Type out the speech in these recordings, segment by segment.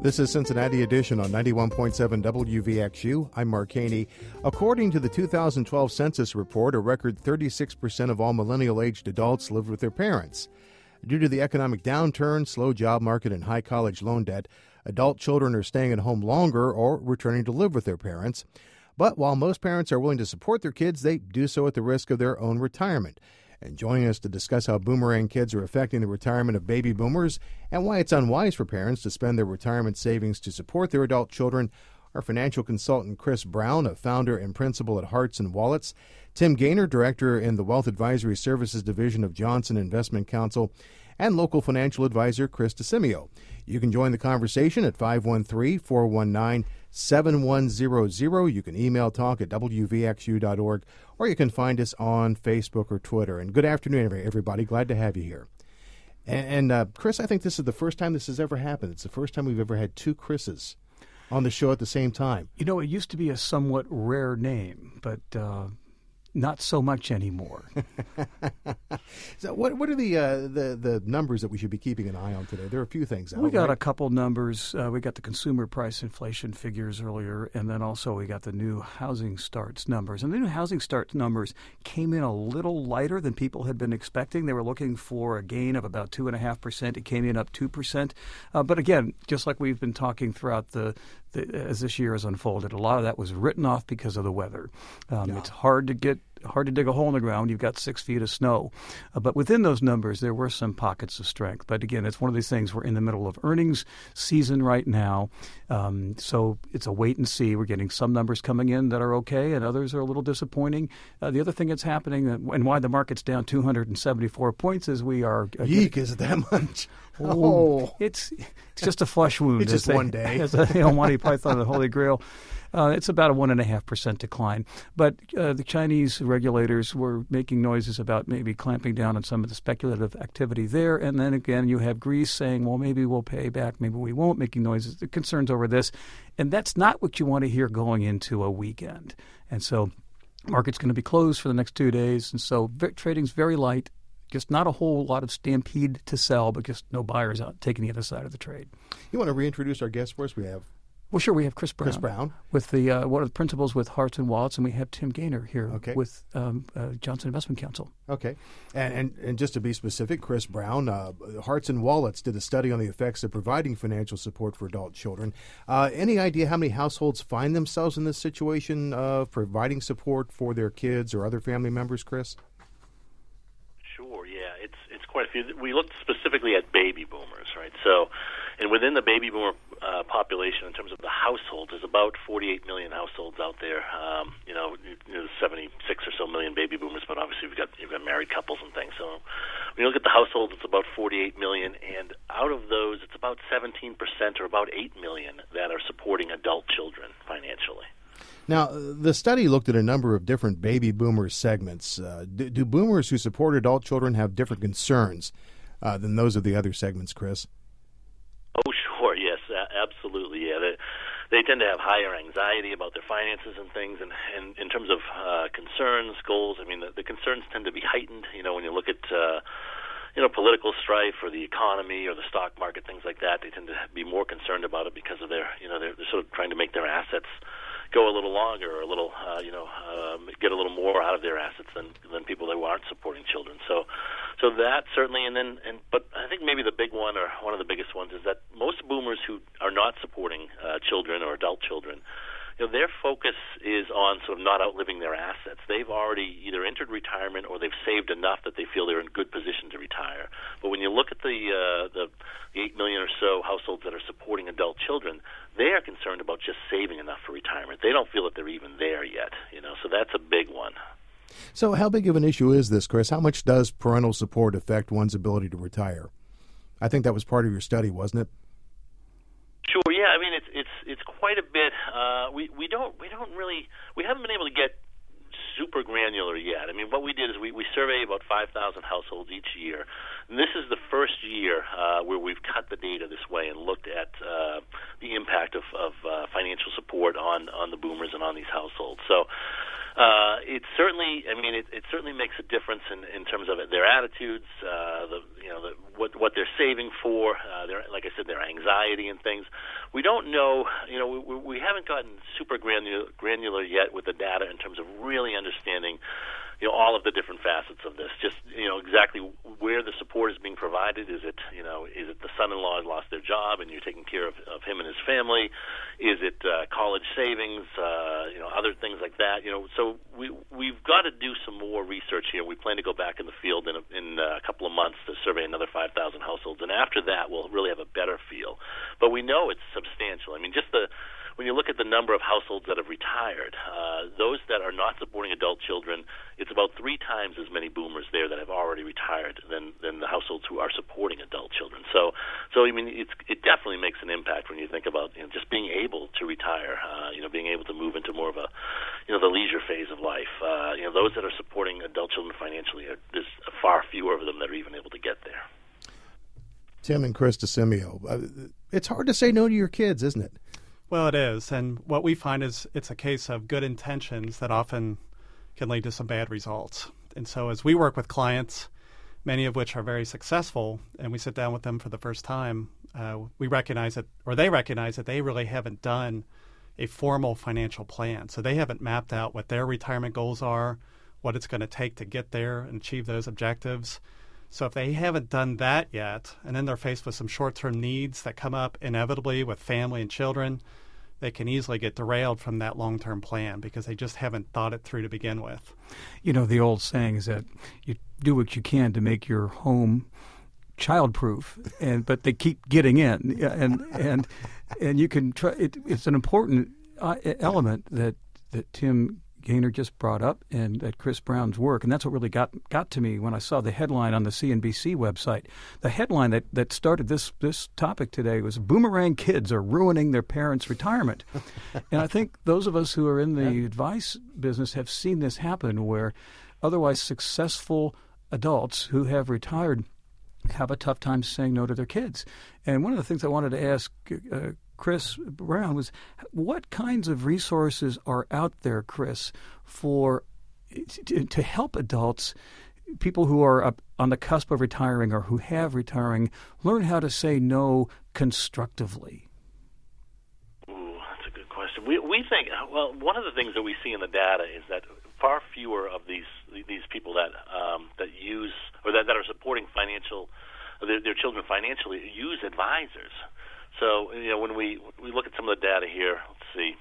This is Cincinnati Edition on 91.7 WVXU. I'm Mark Haney. According to the 2012 Census Report, a record 36% of all millennial-aged adults lived with their parents. Due to the economic downturn, slow job market, and high college loan debt, adult children are staying at home longer or returning to live with their parents. But while most parents are willing to support their kids, they do so at the risk of their own retirement. And joining us to discuss how boomerang kids are affecting the retirement of baby boomers and why it's unwise for parents to spend their retirement savings to support their adult children are financial consultant Chris Brown, a founder and principal at Hearts and Wallets, Tim Gaynor, director in the Wealth Advisory Services Division of Johnson Investment Counsel, and local financial advisor Chris DeCimio. You can join the conversation at 513-419-7100. You can email talk at wvxu.org, or you can find us on Facebook or Twitter. And good afternoon, everybody. Glad to have you here. And Chris, I think this is the first time this has ever happened. It's the first time we've ever had two Chris's on the show at the same time. You know, it used to be a somewhat rare name, but not so much anymore. So what are the numbers that we should be keeping an eye on today? There are a few things out. We got a couple numbers. We got the consumer price inflation figures earlier, and then also we got the new housing starts numbers. And the new housing starts numbers came in a little lighter than people had been expecting. They were looking for a gain of about 2.5%. It came in up 2%. But again, just like we've been talking throughout as this year has unfolded, a lot of that was written off because of the weather. It's hard to dig a hole in the ground. You've got 6 feet of snow. But within those numbers, there were some pockets of strength. But again, it's one of these things. We're in the middle of earnings season right now. So it's a wait and see. We're getting some numbers coming in that are okay, and others are a little disappointing. The other thing that's happening, and why the market's down 274 points, is we are... Yeek, is it that much? Oh, it's just a flesh wound. It's just one day. As Monty Python and the Holy Grail. It's about a 1.5% decline. But the Chinese regulators were making noises about maybe clamping down on some of the speculative activity there. And then again, you have Greece saying, well, maybe we'll pay back, maybe we won't, making noises, the concerns over this. And that's not what you want to hear going into a weekend. And so market's going to be closed for the next 2 days. And so trading's very light. Just not a whole lot of stampede to sell, but just no buyers out taking the other side of the trade. You want to reintroduce our guest for us? We have... Well, sure. We have Chris Brown. Chris Brown. With the one of the principals with Hearts and Wallets, and we have Tim Gaynor here with Johnson Investment Counsel. Okay. And just to be specific, Chris Brown, Hearts and Wallets did a study on the effects of providing financial support for adult children. Any idea how many households find themselves in this situation of providing support for their kids or other family members, Chris? Sure, yeah. It's quite a few. We looked specifically at baby boomers, right? So, and within the baby boomer population, in terms of the households, there's about 48 million households out there. 76 or so million baby boomers, but obviously you've got married couples and things. So when you look at the households, it's about 48 million, and out of those, it's about 17% or about 8 million that are supporting adult children financially. Now, the study looked at a number of different baby boomer segments. Do boomers who support adult children have different concerns than those of the other segments, Chris? Oh, sure, yes, absolutely, yeah. They tend to have higher anxiety about their finances and things, and in terms of concerns, goals, I mean, the concerns tend to be heightened, when you look at political strife or the economy or the stock market, things like that. They tend to be more concerned about it because of they're sort of trying to make their assets go a little longer or a little, get a little more out of their assets than people that aren't supporting children. So that certainly, but I think maybe the big one, or one of the biggest ones, is that most boomers who are not supporting children or adult children, their focus is on sort of not outliving their assets. They've already either entered retirement or they've saved enough that they feel they're in good position to retire. But when you look at the 8 million or so households that are supporting adult children, they are concerned about just saving enough for retirement. They don't feel that they're even there yet, so that's a big one. So how big of an issue is this, Chris? How much does parental support affect one's ability to retire? I think that was part of your study, wasn't it? Sure. Yeah. I mean, it's quite a bit. We haven't been able to get super granular yet. I mean, what we did is we survey about 5,000 households each year. And this is the first year where we've cut the data this way and looked at the impact of financial support on the boomers and on these households. So it certainly makes a difference in terms of their attitudes, what they're saving for, like I said, their anxiety and things. We don't know, we haven't gotten super granular yet with the data in terms of really understanding, all of the different facets of this. Just, exactly where the support is being provided. Is it the son-in-law lost their job and you're taking care of him and his family? Is it college savings? Other things like that. So we've got to do some more research here. We plan to go back in the field in a couple of months to survey another 5,000 households, and after that we'll really have a better feel. But we know it's substantial. I mean, when you look at the number of households that have retired, those that are not supporting adult children, it's about 3 times as many boomers there that have already retired than the households who are supporting adult children. So I mean, it definitely makes an impact when you think about just being able to retire, being able to move into more of the leisure phase of life. Those that are supporting adult children financially, there's far fewer of them that are even able to get there. Tim and Chris DeSimio, it's hard to say no to your kids, isn't it? Well, it is. And what we find is it's a case of good intentions that often can lead to some bad results. And so as we work with clients, many of which are very successful, and we sit down with them for the first time, we recognize that, or they recognize that they really haven't done a formal financial plan. So they haven't mapped out what their retirement goals are, what it's going to take to get there and achieve those objectives. So if they haven't done that yet, and then they're faced with some short-term needs that come up inevitably with family and children, they can easily get derailed from that long-term plan because they just haven't thought it through to begin with. The old saying is that you do what you can to make your home child-proof, but they keep getting in, and you can try. It's an important element that Tim Gaynor just brought up, and at Chris Brown's work, and that's what really got to me when I saw the headline on the CNBC website. The headline that started this topic today was "Boomerang Kids Are Ruining Their Parents' Retirement," and I think those of us who are in the advice business have seen this happen, where otherwise successful adults who have retired have a tough time saying no to their kids. And one of the things I wanted to ask Chris Brown was, what kinds of resources are out there, Chris, to help adults, people who are up on the cusp of retiring or who have retiring, learn how to say no constructively? Ooh, that's a good question. We think, well, one of the things that we see in the data is that far fewer of these people that use or that are supporting their children financially use advisors. So, when we look at some of the data here, let's see.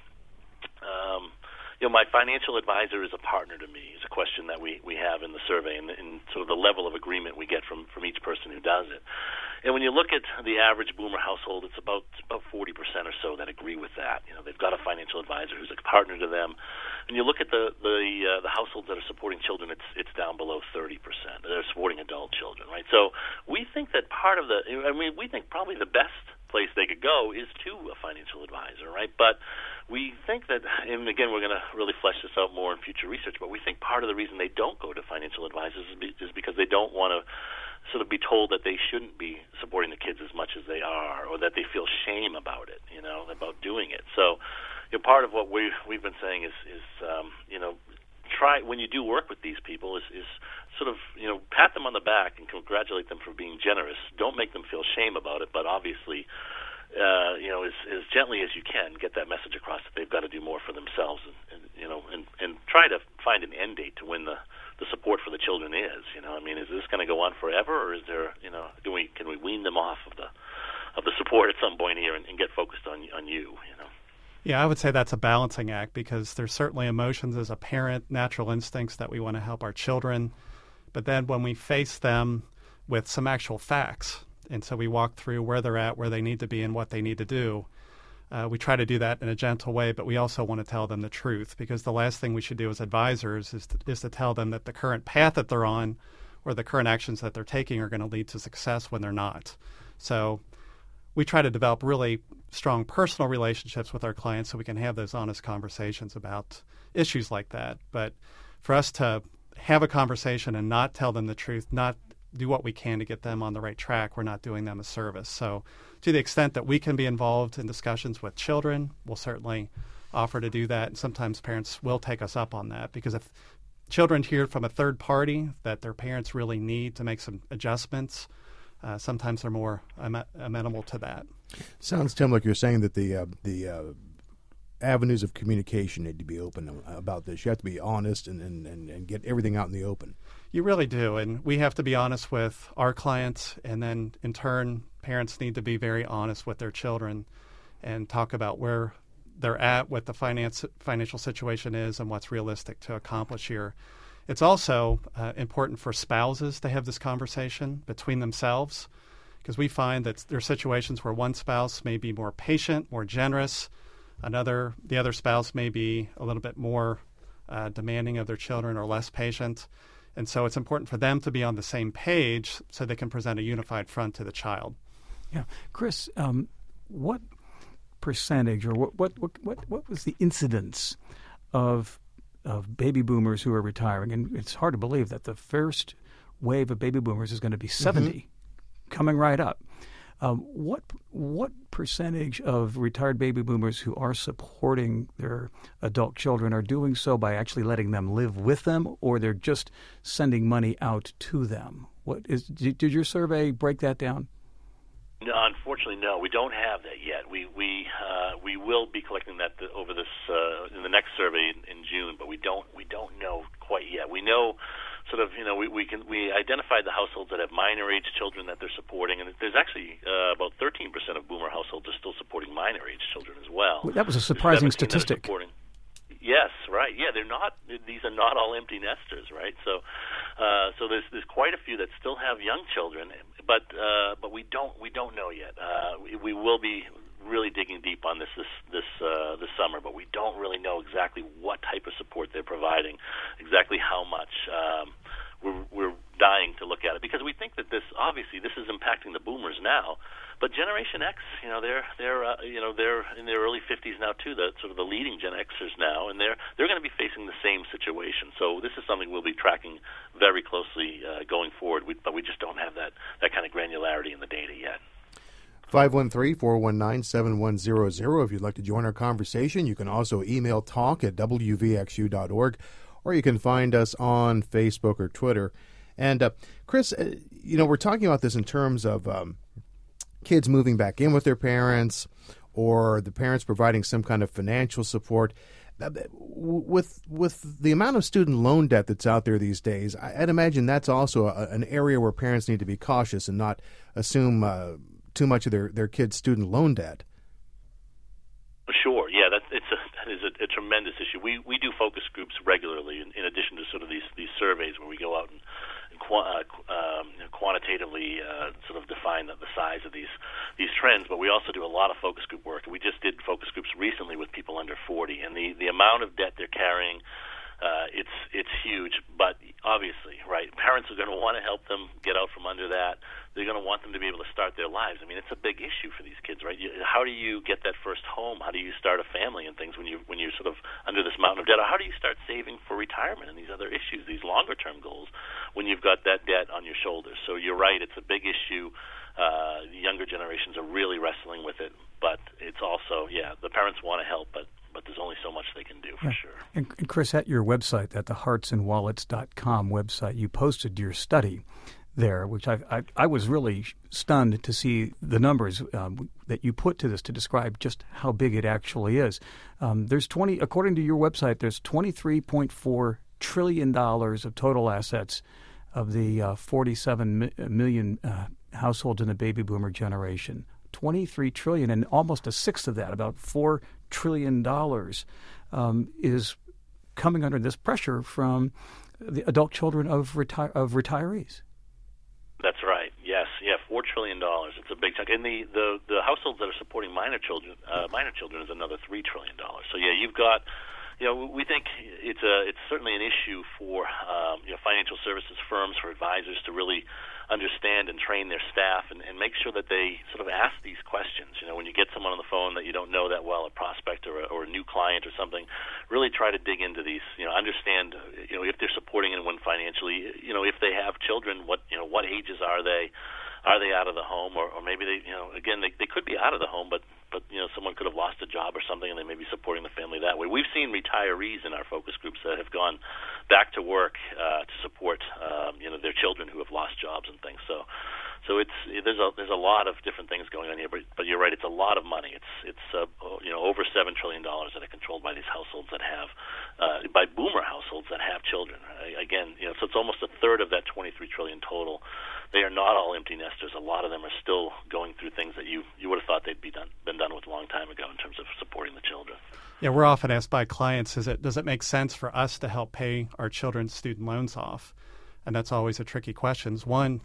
My financial advisor is a partner to me is a question that we have in the survey, and sort of the level of agreement we get from each person who does it. And when you look at the average boomer household, it's about 40% or so that agree with that. They've got a financial advisor who's a partner to them. And you look at the households that are supporting children, it's down below 30%. They're supporting adult children, right? So we think that we think probably the best place they could go is to a financial advisor, right? But we think that, and again, we're going to really flesh this out more in future research, but we think part of the reason they don't go to financial advisors is because they don't want to sort of be told that they shouldn't be supporting the kids as much as they are, or that they feel shame about it, about doing it. So, part of what we've been saying is try, when you do work with these people, is sort of, pat them on the back and congratulate them for being generous. Don't make them feel shame about it, but obviously, as gently as you can, get that message across that they've got to do more for themselves, and try to find an end date to when the support for the children is. Is this going to go on forever, or is there, can we wean them off of the support at some point here and get focused on you? Yeah, I would say that's a balancing act, because there's certainly emotions as a parent, natural instincts that we want to help our children. But then when we face them with some actual facts, and so we walk through where they're at, where they need to be, and what they need to do, we try to do that in a gentle way, but we also want to tell them the truth, because the last thing we should do as advisors is to tell them that the current path that they're on or the current actions that they're taking are going to lead to success when they're not. So we try to develop really strong personal relationships with our clients so we can have those honest conversations about issues like that. But for us to have a conversation and not tell them the truth, not do what we can to get them on the right track, we're not doing them a service. So to the extent that we can be involved in discussions with children, we'll certainly offer to do that. And sometimes parents will take us up on that, because if children hear from a third party that their parents really need to make some adjustments sometimes they're more amenable to that. Sounds, Tim, like you're saying that the avenues of communication need to be open about this. You have to be honest and get everything out in the open. You really do, and we have to be honest with our clients, and then in turn, parents need to be very honest with their children and talk about where they're at, what the financial situation is, and what's realistic to accomplish here. It's also important for spouses to have this conversation between themselves, because we find that there are situations where one spouse may be more patient, more generous, the other spouse may be a little bit more demanding of their children or less patient. And so it's important for them to be on the same page so they can present a unified front to the child. Yeah. Chris, what percentage or what was the incidence of baby boomers who are retiring? And it's hard to believe that the first wave of baby boomers is going to be 70 coming right up. What percentage of retired baby boomers who are supporting their adult children are doing so by actually letting them live with them, or they're just sending money out to them? Did your survey break that down? No, unfortunately, no. We don't have that yet. We will be collecting that over this in the next survey in June, but we don't know quite yet. We know sort of, we identified the households that have minor age children that they're supporting, and there's actually about 13% of boomer households are still supporting minor age children as well. That was a surprising statistic. Yes, right. Yeah, they're not. These are not all empty nesters, right? So there's quite a few that still have young children, but we don't know yet. We will be really digging deep on this summer, but we don't really know exactly what type of support they're providing, exactly how much. We're dying to look at it because we think that this is impacting the boomers now, but Generation X, they're in their early 50s now too. The sort of the leading Gen Xers now, and they're going to be facing the same situation. So this is something we'll be tracking very closely going forward. But we just don't have that kind of granularity in the data yet. 513-419-7100. If you'd like to join our conversation, you can also email talk@wvxu.org, or you can find us on Facebook or Twitter. And Chris, we're talking about this in terms of kids moving back in with their parents, or the parents providing some kind of financial support. With the amount of student loan debt that's out there these days, I'd imagine that's also an area where parents need to be cautious and not assume too much of their kids' student loan debt. Sure, yeah, that is a tremendous issue. We do focus groups regularly, in addition to sort of these surveys where we go out and quantitatively sort of define the size of these trends. But we also do a lot of focus group work. We just did focus groups recently with people under 40, and the amount of debt they're carrying. It's huge, but obviously, right, parents are going to want to help them get out from under that. They're going to want them to be able to start their lives. I mean, it's a big issue for these kids, right? How do you get that first home? How do you start a family and things when you're sort of under this mountain of debt? Or how do you start saving for retirement and these other issues, these longer-term goals, when you've got that debt on your shoulders? So you're right, it's a big issue. The younger generations are really wrestling with it, but it's also, the parents want to help, but there's only so much they can do, for sure. And Chris, at your website, at the heartsandwallets.com website, you posted your study there, which I was really stunned to see the numbers that you put to this to describe just how big it actually is. According to your website, there's $23.4 trillion of total assets of the 47 million households in the baby boomer generation. 23 trillion, and almost a sixth of that, about $4 trillion, is coming under this pressure from the adult children of retirees. That's right. Yes, $4 trillion. It's a big chunk, and the households that are supporting minor children is another $3 trillion. So you've got. We think it's certainly an issue for financial services firms, for advisors to really understand and train their staff and make sure that they sort of ask these questions. When you get someone on the phone that you don't know that well, a prospect or a new client or something, really try to dig into these. Understand if they're supporting anyone financially. If they have children, what ages are they? Are they out of the home, or maybe they could be out of the home, but someone could have lost a job or something, and they may be supporting the family that way. We've seen retirees in our focus groups that have gone back to work to support their children who have lost jobs and things. So So there's a lot of different things going on here, but you're right, it's a lot of money. It's over $7 trillion that are controlled by these households that have by boomer households that have children. Again, so it's almost a third of that $23 trillion total. They are not all empty nesters. A lot of them are still going through things that you would have thought they'd been done with a long time ago in terms of supporting the children. Yeah, we're often asked by clients, does it make sense for us to help pay our children's student loans off? And that's always a tricky question. One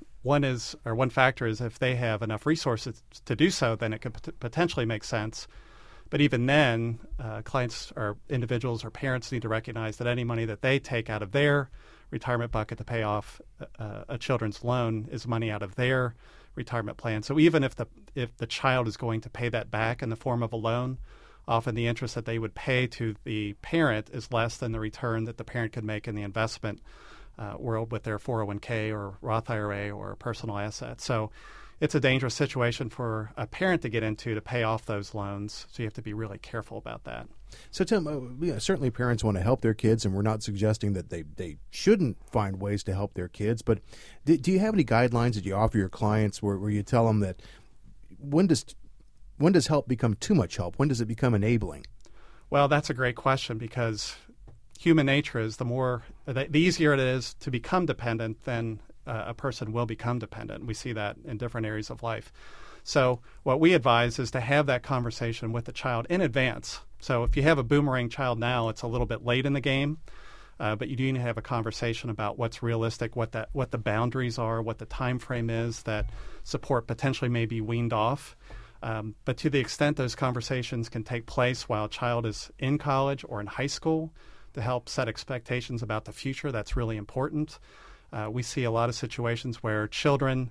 factor is if they have enough resources to do so, then it could potentially make sense. But even then, clients or individuals or parents need to recognize that any money that they take out of their retirement bucket to pay off a children's loan is money out of their retirement plan. So even if the child is going to pay that back in the form of a loan, often the interest that they would pay to the parent is less than the return that the parent could make in the investment world with their 401k or Roth IRA or personal assets. So it's a dangerous situation for a parent to get into to pay off those loans. So you have to be really careful about that. So, Tim, certainly parents want to help their kids, and we're not suggesting that they shouldn't find ways to help their kids. But do you have any guidelines that you offer your clients where you tell them that when does help become too much help? When does it become enabling? Well, that's a great question because human nature is the easier it is to become dependent, then a person will become dependent. We see that in different areas of life. So what we advise is to have that conversation with the child in advance. So if you have a boomerang child now, it's a little bit late in the game, but you do need to have a conversation about what's realistic, what the boundaries are, what the time frame is that support potentially may be weaned off. But to the extent those conversations can take place while a child is in college or in high school to help set expectations about the future, that's really important. We see a lot of situations where children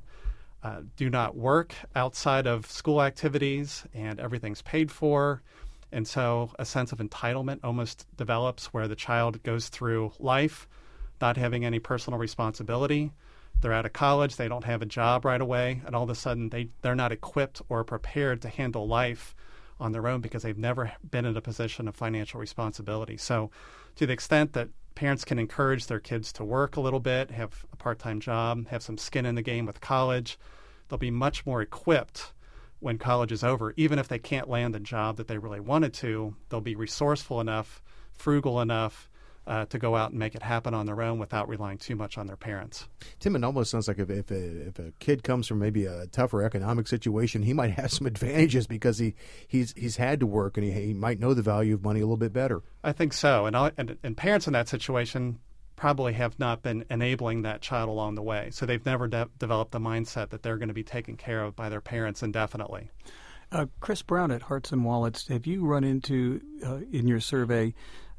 do not work outside of school activities and everything's paid for. And so a sense of entitlement almost develops where the child goes through life not having any personal responsibility. They're out of college, they don't have a job right away, and all of a sudden they're not equipped or prepared to handle life on their own because they've never been in a position of financial responsibility. So to the extent that parents can encourage their kids to work a little bit, have a part-time job, have some skin in the game with college, they'll be much more equipped when college is over. Even if they can't land the job that they really wanted to, they'll be resourceful enough, frugal enough to go out and make it happen on their own without relying too much on their parents. Tim, it almost sounds like if a kid comes from maybe a tougher economic situation, he might have some advantages because he's had to work and he might know the value of money a little bit better. I think so. And parents in that situation probably have not been enabling that child along the way. So they've never developed the mindset that they're going to be taken care of by their parents indefinitely. Chris Brown at Hearts and Wallets, have you run into, in your survey,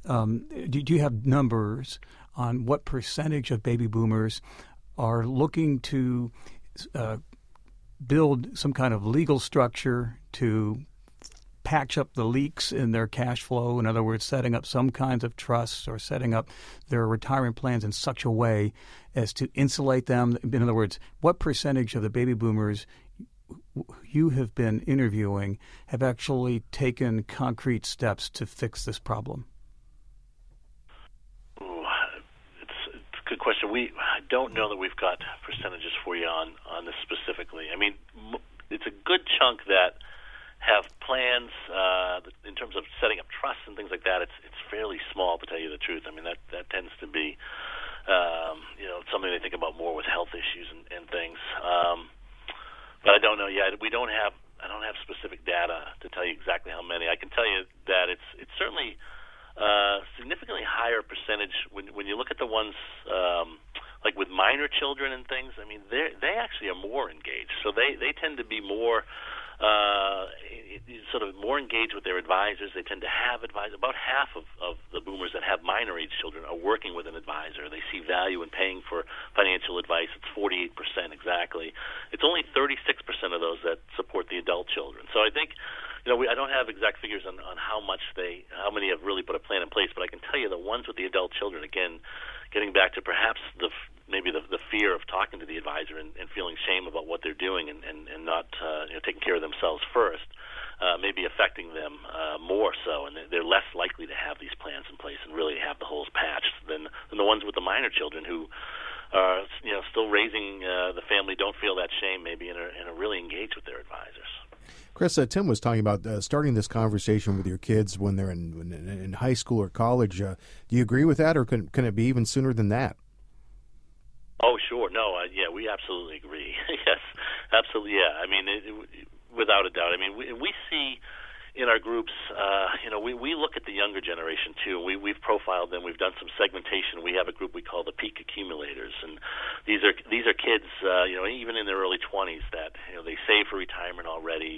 do you have numbers on what percentage of baby boomers are looking to build some kind of legal structure to patch up the leaks in their cash flow? In other words, setting up some kinds of trusts or setting up their retirement plans in such a way as to insulate them. In other words, what percentage of the baby boomers you have been interviewing have actually taken concrete steps to fix this problem? It's a good question. I don't know that we've got percentages for you on this specifically. I mean, it's a good chunk that have plans in terms of setting up trusts and things like that. It's fairly small, to tell you the truth. I mean, that tends to be something they think about more with health issues and things. But I don't know yet. I don't have specific data to tell you exactly how many. I can tell you that it's certainly significantly higher percentage when you look at the ones like with minor children and things. I mean, they actually are more engaged. So they tend to be more sort of more engaged with their advisors. They tend to have advisors. About half of the boomers that have minor age children are working with an advisor. They see value in paying for financial advice. It's 48% exactly. It's only 36% of those that support the adult children. So I think, I don't have exact figures on how many have really put a plan in place, but I can tell you the ones with the adult children, again, getting back to perhaps maybe the fear of talking to the advisor and feeling shame about what they're doing and not taking care of themselves first, may be affecting them more so, and they're less likely to have these plans in place and really have the holes patched than the ones with the minor children who are still raising the family, don't feel that shame maybe and are really engaged with their advisors. Chris, Tim was talking about starting this conversation with your kids when they're in high school or college. Do you agree with that, or can it be even sooner than that? Oh, sure. No, yeah, we absolutely agree. Yes, absolutely. Yeah, I mean, without a doubt. I mean, we see in our groups, we look at the younger generation too. We've profiled them. We've done some segmentation. We have a group we call the peak accumulators, and these are kids, even in their early 20s that they save for retirement already.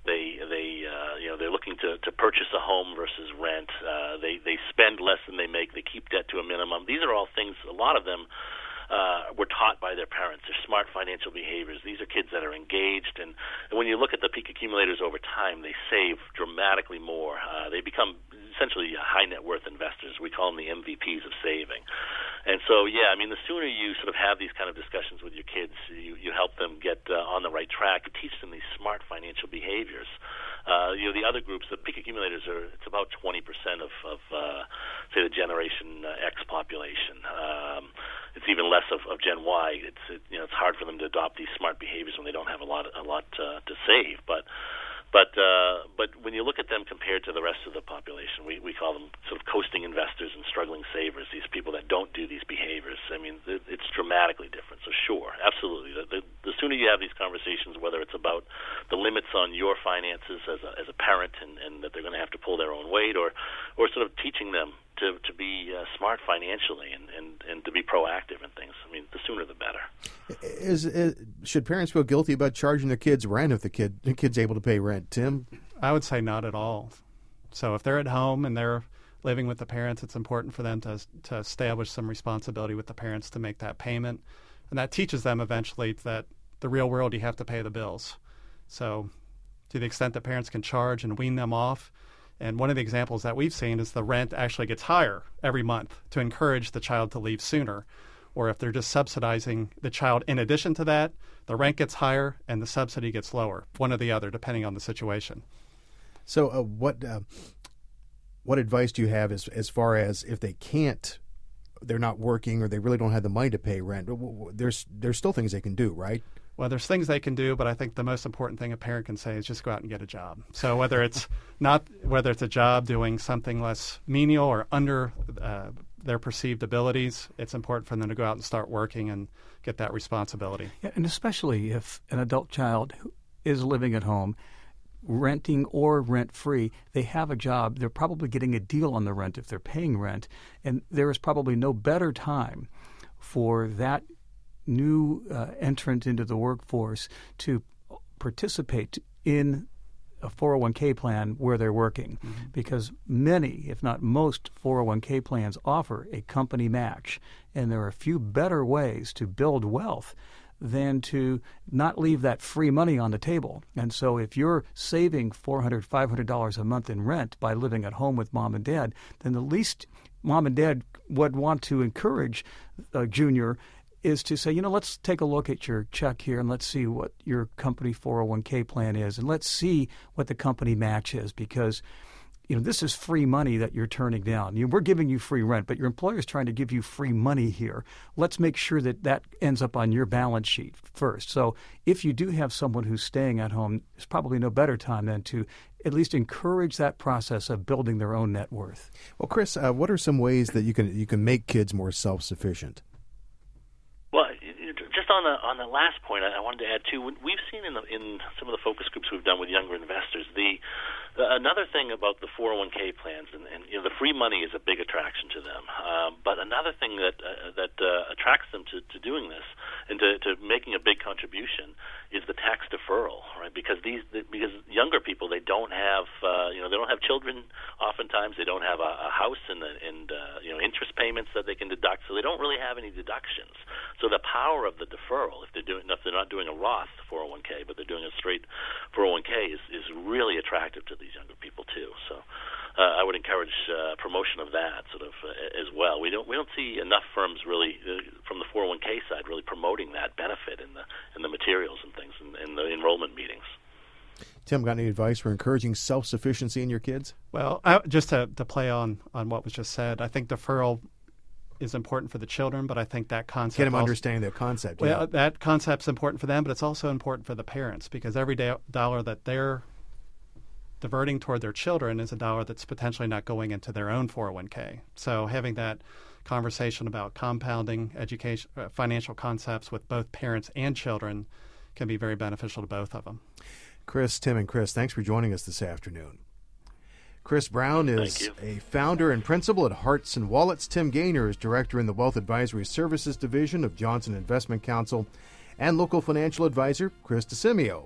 They're looking to purchase a home versus rent. They spend less than they make. They keep debt to a minimum. These are all things. A lot of them were taught by their parents. They're smart financial behaviors. These are kids that are engaged, and when you look at the peak accumulators over time, they save dramatically more. They become essentially high net worth investors. We call them the MVPs of saving. And so, yeah, I mean, the sooner you sort of have these kind of discussions with your kids, you help them get on the right track. You teach them these smart financial behaviors. The other groups, the peak accumulators, it's about 20% of say, the Generation X population. It's even less of Gen Y. It's hard for them to adopt these smart behaviors when they don't have a lot to save. But when you look at them compared to the rest of the population, we call them sort of coasting investors and struggling savers, these people that don't do these behaviors. I mean, it's dramatically different. So sure, absolutely. The sooner you have these conversations, whether it's about the limits on your finances as a parent and that they're going to have to pull their own weight, or sort of teaching them to be smart financially and to be proactive in things. I mean, the sooner the better. Should parents feel guilty about charging their kids rent if the kid's able to pay rent? Tim? I would say not at all. So if they're at home and they're living with the parents, it's important for them to establish some responsibility with the parents to make that payment. And that teaches them eventually that the real world, you have to pay the bills. So to the extent that parents can charge and wean them off, and one of the examples that we've seen is the rent actually gets higher every month to encourage the child to leave sooner. Or if they're just subsidizing the child in addition to that, the rent gets higher and the subsidy gets lower, one or the other, depending on the situation. So what advice do you have as far as if they're not working or they really don't have the money to pay rent? There's still things they can do, right? Well, there's things they can do, but I think the most important thing a parent can say is just go out and get a job. So whether it's a job doing something less menial or under their perceived abilities, it's important for them to go out and start working and get that responsibility. Yeah, and especially if an adult child who is living at home, renting or rent-free, they have a job. They're probably getting a deal on the rent if they're paying rent, and there is probably no better time for that new entrant into the workforce to participate in a 401k plan where they're working, because many, if not most, 401k plans offer a company match, and there are a few better ways to build wealth than to not leave that free money on the table. And so if you're saving $400, $500 a month in rent by living at home with mom and dad, then the least mom and dad would want to encourage Junior is to say, let's take a look at your check here and let's see what your company 401k plan is, and let's see what the company match is, because this is free money that you're turning down. We're giving you free rent, but your employer is trying to give you free money here. Let's make sure that ends up on your balance sheet first. So if you do have someone who's staying at home, there's probably no better time than to at least encourage that process of building their own net worth. Well, Chris, what are some ways that you can make kids more self-sufficient? Well, just on the last point, I wanted to add too. We've seen in some of the focus groups we've done with younger investors, another thing about the 401k plans, and the free money is a big attraction to them. But another thing that attracts them to doing this and to making a big contribution is the tax deferral, right? Because younger people, they don't have they don't have children. Oftentimes, they don't have a house and interest payments that they can deduct, so they don't really have any deductions. So the power of the deferral, if they're not doing a Roth 401k, but they're doing a straight 401k, is really attractive to these younger people too. So I would encourage promotion of that sort of as well. We don't see enough firms really from the 401k side really promoting that benefit in the materials and things in the enrollment meetings. Tim, got any advice for encouraging self-sufficiency in your kids? Well, just to play on what was just said, I think deferral is important for the children, but I think that concept... Get them understanding the concept. Well, yeah. That concept's important for them, but it's also important for the parents, because every dollar that they're diverting toward their children is a dollar that's potentially not going into their own 401k. So having that conversation about compounding education, financial concepts with both parents and children can be very beneficial to both of them. Tim and Chris, thanks for joining us this afternoon. Chris Brown is a founder and principal at Hearts and Wallets. Tim Gaynor is director in the Wealth Advisory Services Division of Johnson Investment Counsel, and local financial advisor Chris DeSimio.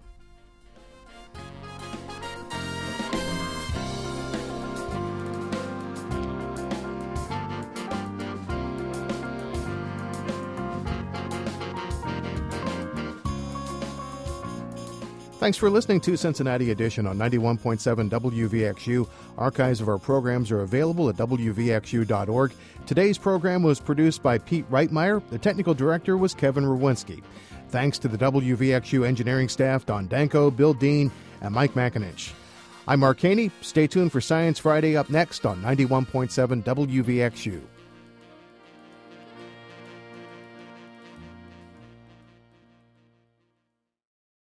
Thanks for listening to Cincinnati Edition on 91.7 WVXU. Archives of our programs are available at WVXU.org. Today's program was produced by Pete Reitmeyer. The technical director was Kevin Rowinski. Thanks to the WVXU engineering staff, Don Danko, Bill Dean, and Mike McInich. I'm Mark Haney. Stay tuned for Science Friday up next on 91.7 WVXU.